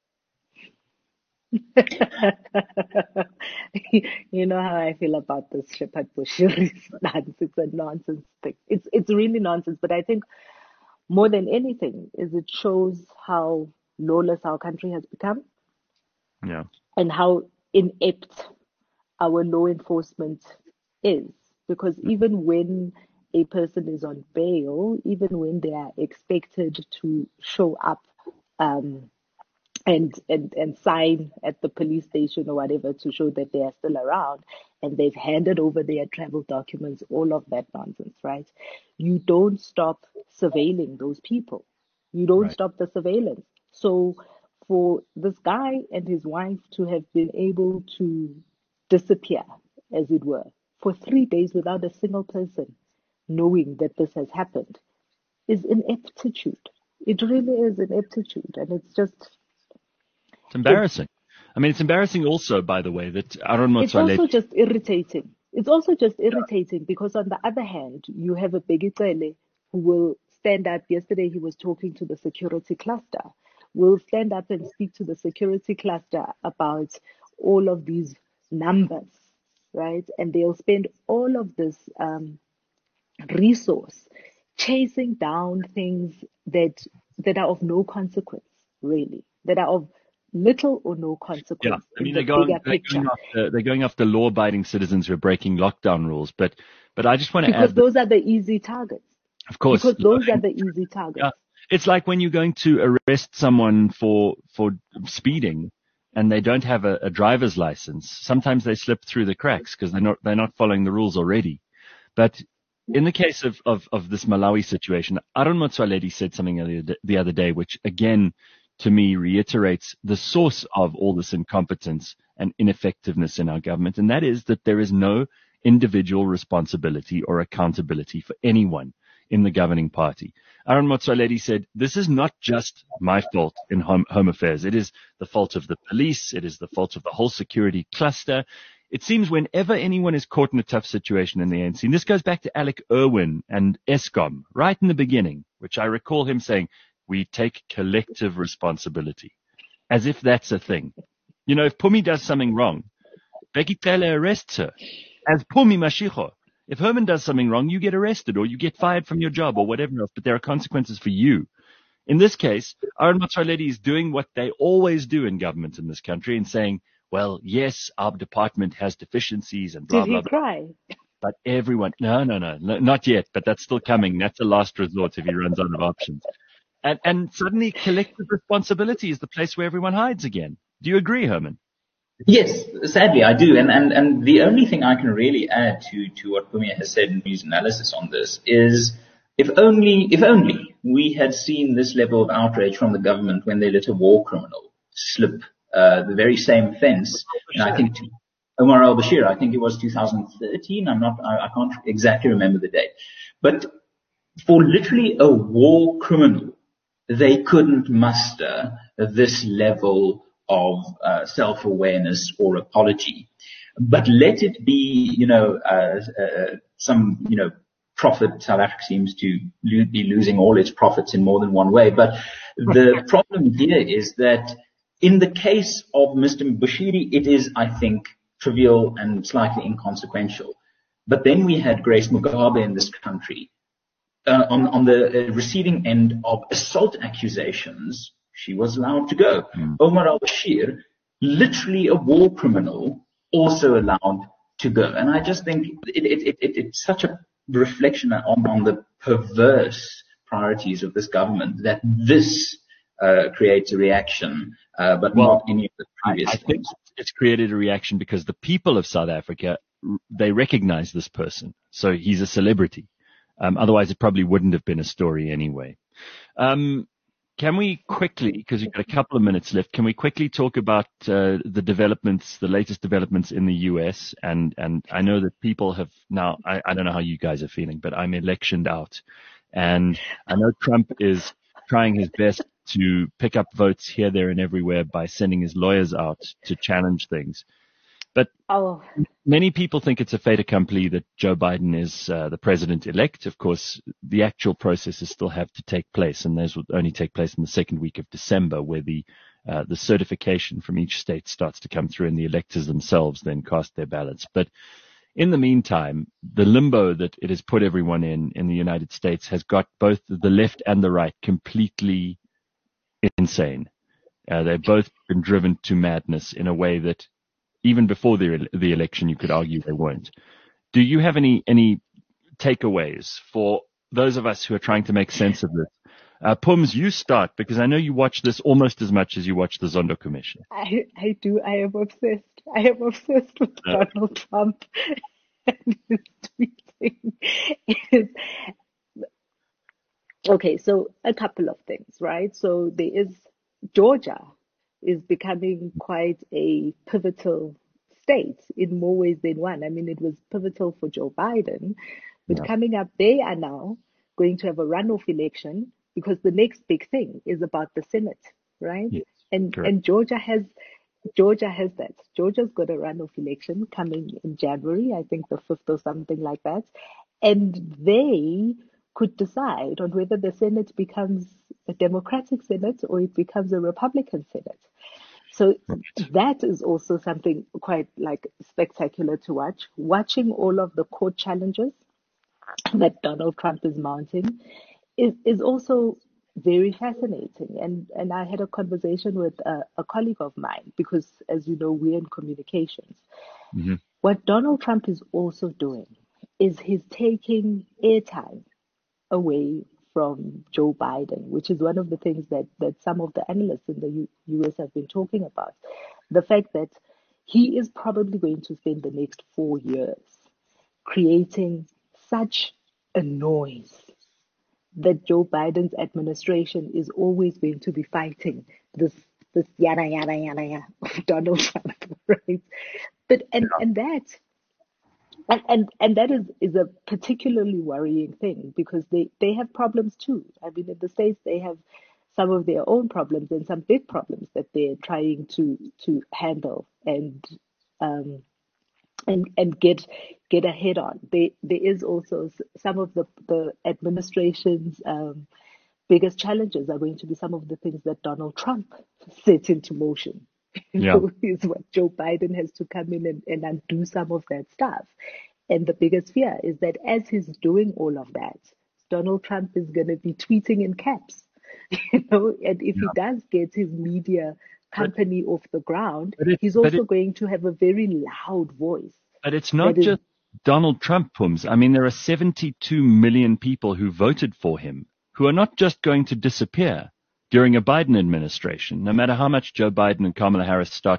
You know how I feel about this Shepherd Bushiri nonsense. It's a nonsense thing. It's it's really nonsense. But I think more than anything is it shows how lawless our country has become. Yeah. And how inept our law enforcement is. Because even when a person is on bail, even when they are expected to show up um, and, and and sign at the police station or whatever to show that they are still around, and they've handed over their travel documents, all of that nonsense, right? You don't stop surveilling those people. You don't Right. stop the surveillance. So for this guy and his wife to have been able to disappear, as it were, for three days without a single person knowing that this has happened, is ineptitude. It really is ineptitude, and it's just It's embarrassing. I mean, it's embarrassing also, by the way, that Aaron it's also Motsoaledi, just irritating. It's also just irritating because on the other hand, you have a Begitsele who will stand up. Yesterday he was talking to the security cluster. Will stand up and speak to the security cluster about all of these numbers, right? And they'll spend all of this um, resource chasing down things that that are of no consequence, really, that are of little or no yeah, consequence I mean, in they're the going, bigger they're picture. going after, they're going after law-abiding citizens who are breaking lockdown rules. But, but I just want to Because add, that, those are the easy targets. of course, Because those are the easy yeah, targets. it's like when you're going to arrest someone for, for speeding and they don't have a, a driver's license. Sometimes they slip through the cracks because they're not, they're not following the rules already. But in the case of, of, of this Malawi situation, Aaron Motsoaledi said something the other, the other day, which again, to me, reiterates the source of all this incompetence and ineffectiveness in our government. And that is that there is no individual responsibility or accountability for anyone in the governing party. Aaron Motsoaledi said, this is not just my fault in home, home affairs. It is the fault of the police. It is the fault of the whole security cluster. It seems whenever anyone is caught in a tough situation in the A N C, and this goes back to Alec Irwin and Eskom right in the beginning, which I recall him saying, we take collective responsibility, as if that's a thing. You know, if Phumi does something wrong, Bekitele arrests her as Phumi Mashiko. If Herman does something wrong, you get arrested or you get fired from your job or whatever else, but there are consequences for you. In this case, Aaron Motsoaledi is doing what they always do in government in this country and saying, well, yes, our department has deficiencies and blah, Did blah, he blah. cry? But everyone, no, no, no, no, not yet, but that's still coming. That's a last resort if he runs out of options. And, and suddenly collective responsibility is the place where everyone hides again. Do you agree, Herman? Yes, sadly I do. And, and, and the only thing I can really add to, to what Pumia has said in his analysis on this is if only, if only we had seen this level of outrage from the government when they let a war criminal slip, uh, the very same fence. And I think to Omar al-Bashir, I think it was two thousand thirteen. I'm not, I, I can't exactly remember the date, but for literally a war criminal, they couldn't muster this level of uh, self-awareness or apology. But let it be, you know, uh, uh, some, you know, profit. South Africa seems to lo- be losing all its profits in more than one way. But the problem here is that in the case of Mister Bushiri, it is, I think, trivial and slightly inconsequential. But then we had Grace Mugabe in this country uh, on, on the uh, receiving end of assault accusations. She was allowed to go. Mm. Omar al-Bashir, literally a war criminal, also allowed to go. And I just think it, it, it, it, it's such a reflection on, on the perverse priorities of this government that this uh, creates a reaction, uh, but well, not any of the previous I, I things. think it's created a reaction because the people of South Africa, they recognize this person. So he's a celebrity. Um, otherwise, it probably wouldn't have been a story anyway. Um, Can we quickly, because we've got a couple of minutes left, can we quickly talk about uh, the developments, the latest developments in the U S? And, and I know that people have now, I, I don't know how you guys are feeling, but I'm electioned out. And I know Trump is trying his best to pick up votes here, there, and everywhere by sending his lawyers out to challenge things. But oh. many people think it's a fait accompli that Joe Biden is uh, the president-elect. Of course, the actual processes still have to take place, and those will only take place in the second week of December, where the uh, the certification from each state starts to come through, and the electors themselves then cast their ballots. But in the meantime, the limbo that it has put everyone in in the United States has got both the left and the right completely insane. Uh, they've both been driven to madness in a way that even before the the election, you could argue they weren't. Do you have any any takeaways for those of us who are trying to make sense of this? Uh, Pums, you start, because I know you watch this almost as much as you watch the Zondo Commission. I, I do. I am obsessed. I am obsessed with uh, Donald Trump and his tweeting. Is, okay, so a couple of things, right? So there is Georgia. is becoming quite a pivotal state in more ways than one. I mean, it was pivotal for Joe Biden, but yeah. coming up, they are now going to have a runoff election because the next big thing is about the Senate, right? Yes, and correct. and Georgia has Georgia has that. Georgia's got a runoff election coming in January, I think the fifth or something like that, and they could decide on whether the Senate becomes a Democratic Senate or it becomes a Republican Senate. So that is also something quite like spectacular to watch. Watching all of the court challenges that Donald Trump is mounting is, is also very fascinating. And, and I had a conversation with a, a colleague of mine because, as you know, we're in communications. Mm-hmm. What Donald Trump is also doing is he's taking airtime away from Joe Biden, which is one of the things that, that some of the analysts in the U- U.S. have been talking about. The fact that he is probably going to spend the next four years creating such a noise that Joe Biden's administration is always going to be fighting this this yada yada yada yada of Donald Trump, right? But and, yeah. and that And, and and that is, is a particularly worrying thing because they, they have problems too. I mean, in the States, they have some of their own problems and some big problems that they're trying to to handle and um and and get get ahead on. They, there is also some of the the administration's um, biggest challenges are going to be some of the things that Donald Trump set into motion. You yeah. know, is what Joe Biden has to come in and, and undo some of that stuff. And the biggest fear is that as he's doing all of that, Donald Trump is going to be tweeting in caps, you know, and if yeah. he does get his media company but, off the ground, it, he's also it, going to have a very loud voice. But it's not just is, Donald Trump, Pums. I mean, there are seventy-two million people who voted for him who are not just going to disappear during a Biden administration, no matter how much Joe Biden and Kamala Harris start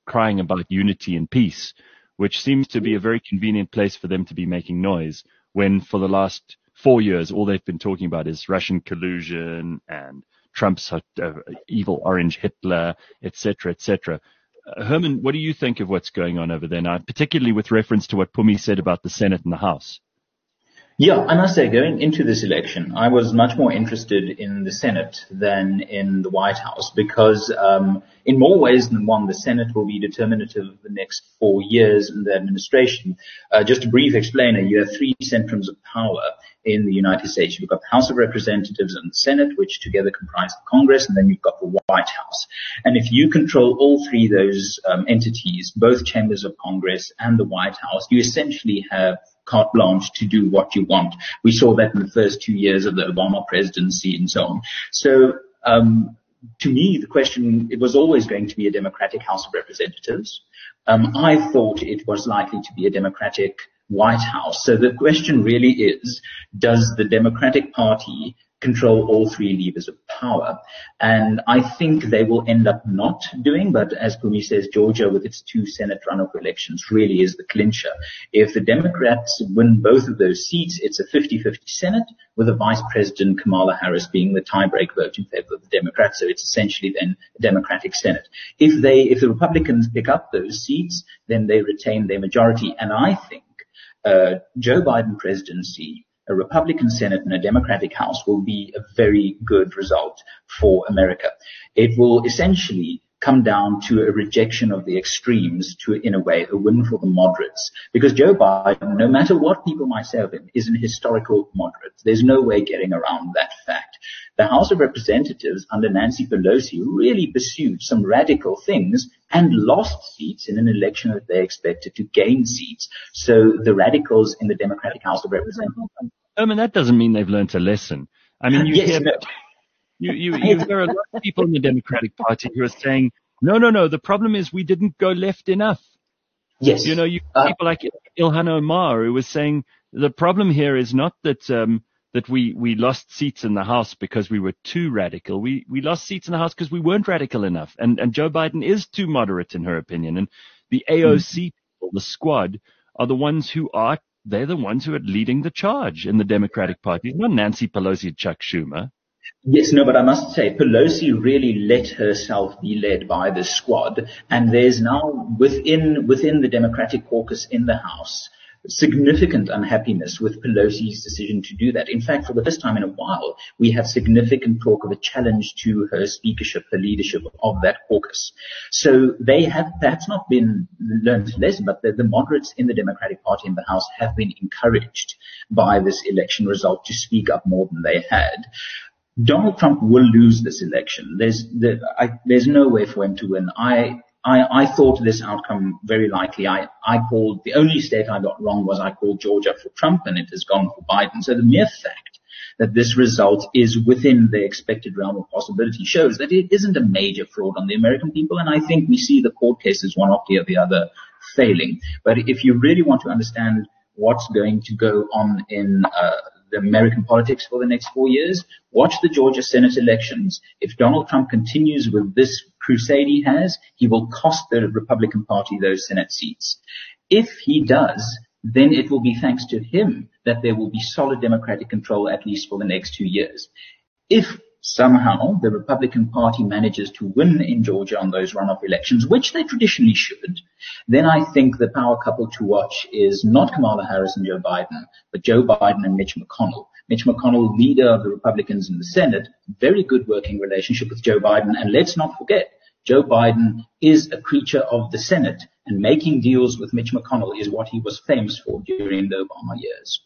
crying about unity and peace, which seems to be a very convenient place for them to be making noise when for the last four years, all they've been talking about is Russian collusion and Trump's uh, evil orange Hitler, et cetera, et cetera. Uh, Herman, what do you think of what's going on over there now, particularly with reference to what Pumi said about the Senate and the House? Yeah, I must say, going into this election, I was much more interested in the Senate than in the White House because um, in more ways than one, the Senate will be determinative of the next four years in the administration. Uh, just a brief explainer, you have three centrums of power in the United States. You've got the House of Representatives and the Senate, which together comprise the Congress, and then you've got the White House. And if you control all three of those um, entities, both chambers of Congress and the White House, you essentially have carte blanche to do what you want. We saw that in the first two years of the Obama presidency and so on. So um, to me, the question, it was always going to be a Democratic House of Representatives. Um, I thought it was likely to be a Democratic White House. So the question really is, does the Democratic Party control all three levers of power? And I think they will end up not doing, but as Pumi says, Georgia with its two Senate runoff elections really is the clincher. If the Democrats win both of those seats, it's a fifty-fifty Senate with a Vice President Kamala Harris being the tiebreak vote in favor of the Democrats. So it's essentially then a Democratic Senate. If they, if the Republicans pick up those seats, then they retain their majority. And I think uh, Joe Biden presidency, a Republican Senate and a Democratic House will be a very good result for America. It will essentially come down to a rejection of the extremes to, in a way, a win for the moderates. Because Joe Biden, no matter what people might say of him, is an historical moderate. There's no way getting around that fact. The House of Representatives under Nancy Pelosi really pursued some radical things and lost seats in an election that they expected to gain seats. So the radicals in the Democratic House of Representatives. I mean, that doesn't mean they've learned a lesson. I mean, you yes, hear, no. you, you, you hear a lot of people in the Democratic Party who are saying, no, no, no, the problem is we didn't go left enough. Yes. You know, you uh, people like Ilhan Omar who was saying the problem here is not that, um, that we, we lost seats in the House because we were too radical. We, we lost seats in the House because we weren't radical enough. And, and Joe Biden is too moderate in her opinion. And the A O C mm. people, the squad, are the ones who are, they're the ones who are leading the charge in the Democratic Party. It's not Nancy Pelosi and Chuck Schumer. Yes, no, but I must say, Pelosi really let herself be led by the squad. And there's now within, within the Democratic caucus in the House, significant unhappiness with Pelosi's decision to do that. In fact, for the first time in a while, we have significant talk of a challenge to her speakership, her leadership of that caucus. So they have perhaps not been learned lesson, but the, the moderates in the Democratic Party in the House have been encouraged by this election result to speak up more than they had. Donald Trump will lose this election. There's, the, I, there's no way for him to win. I, I, I thought this outcome very likely. I, I called, the only state I got wrong was I called Georgia for Trump and it has gone for Biden. So the mere fact that this result is within the expected realm of possibility shows that it isn't a major fraud on the American people. And I think we see the court cases one after the other failing. But if you really want to understand what's going to go on in, uh, the American politics for the next four years, watch the Georgia Senate elections. If Donald Trump continues with this crusade he has, he will cost the Republican Party those Senate seats. If he does, then it will be thanks to him that there will be solid Democratic control at least for the next two years. If somehow the Republican Party manages to win in Georgia on those runoff elections, which they traditionally should, then I think the power couple to watch is not Kamala Harris and Joe Biden, but Joe Biden and Mitch McConnell. Mitch McConnell, leader of the Republicans in the Senate, very good working relationship with Joe Biden. And let's not forget, Joe Biden is a creature of the Senate, and making deals with Mitch McConnell is what he was famous for during the Obama years.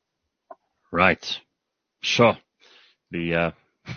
Right. Sure. The, uh,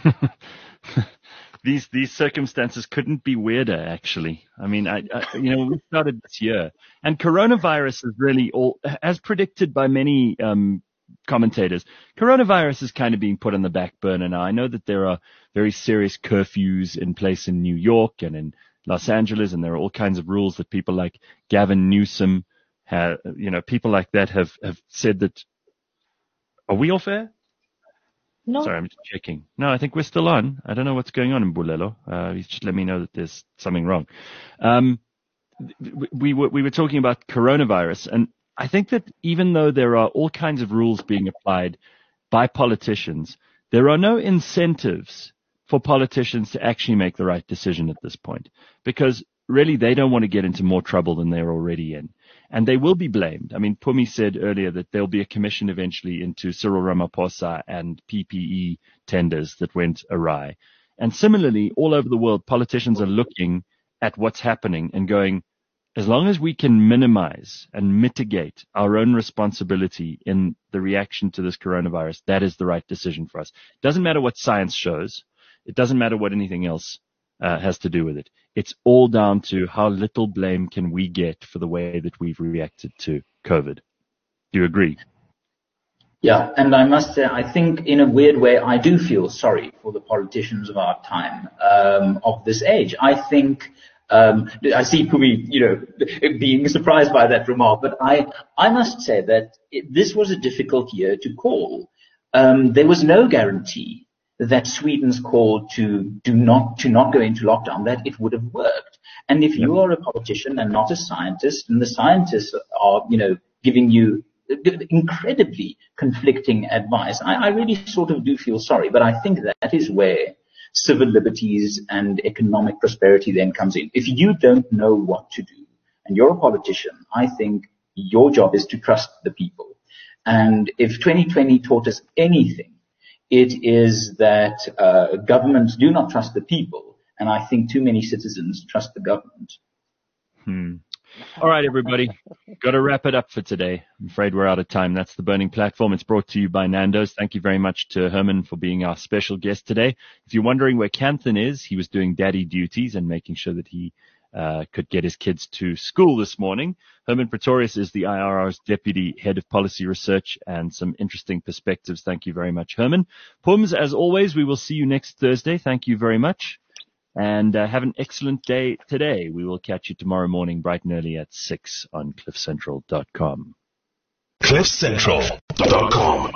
these these circumstances couldn't be weirder, actually. I mean, I, I you know, we started this year, and coronavirus is really all, as predicted by many um, commentators. Coronavirus is kind of being put on the back burner now. I know that there are very serious curfews in place in New York and in Los Angeles, and there are all kinds of rules that people like Gavin Newsom, have, you know, people like that have have said that. Are we off air? No. Sorry, I'm just checking. No, I think we're still on. I don't know what's going on in Bulelo. Uh, he's just let me know that there's something wrong. Um, we were, we were talking about coronavirus, and I think that even though there are all kinds of rules being applied by politicians, there are no incentives for politicians to actually make the right decision at this point, because really they don't want to get into more trouble than they're already in. And they will be blamed. I mean, Pumi said earlier that there'll be a commission eventually into Cyril Ramaphosa and P P E tenders that went awry. And similarly, all over the world, politicians are looking at what's happening and going, as long as we can minimize and mitigate our own responsibility in the reaction to this coronavirus, that is the right decision for us. It doesn't matter what science shows. It doesn't matter what anything else uh, has to do with it. It's all down to how little blame can we get for the way that we've reacted to COVID. Do you agree? Yeah, and I must say, I think in a weird way, I do feel sorry for the politicians of our time, um, of this age. I think, um, I see Pumi, you know, being surprised by that remark, but I, I must say that it, this was a difficult year to call. Um, there was no guarantee that Sweden's call to do not, to not go into lockdown, that it would have worked. And if you are a politician and not a scientist, and the scientists are, you know, giving you incredibly conflicting advice, I, I really sort of do feel sorry, but I think that is where civil liberties and economic prosperity then comes in. If you don't know what to do and you're a politician, I think your job is to trust the people. And if twenty twenty taught us anything, it is that uh, governments do not trust the people, and I think too many citizens trust the government. Hmm. All right, everybody. Got to wrap it up for today. I'm afraid we're out of time. That's the Burning Platform. It's brought to you by Nando's. Thank you very much to Herman for being our special guest today. If you're wondering where Kanthan is, he was doing daddy duties and making sure that he uh, could get his kids to school this morning. Herman Pretorius is the I R R's Deputy Head of Policy Research, and some interesting perspectives. Thank you very much, Herman. Pums, as always, we will see you next Thursday. Thank you very much. And uh, have an excellent day today. We will catch you tomorrow morning bright and early at six on cliff central dot com. cliff central dot com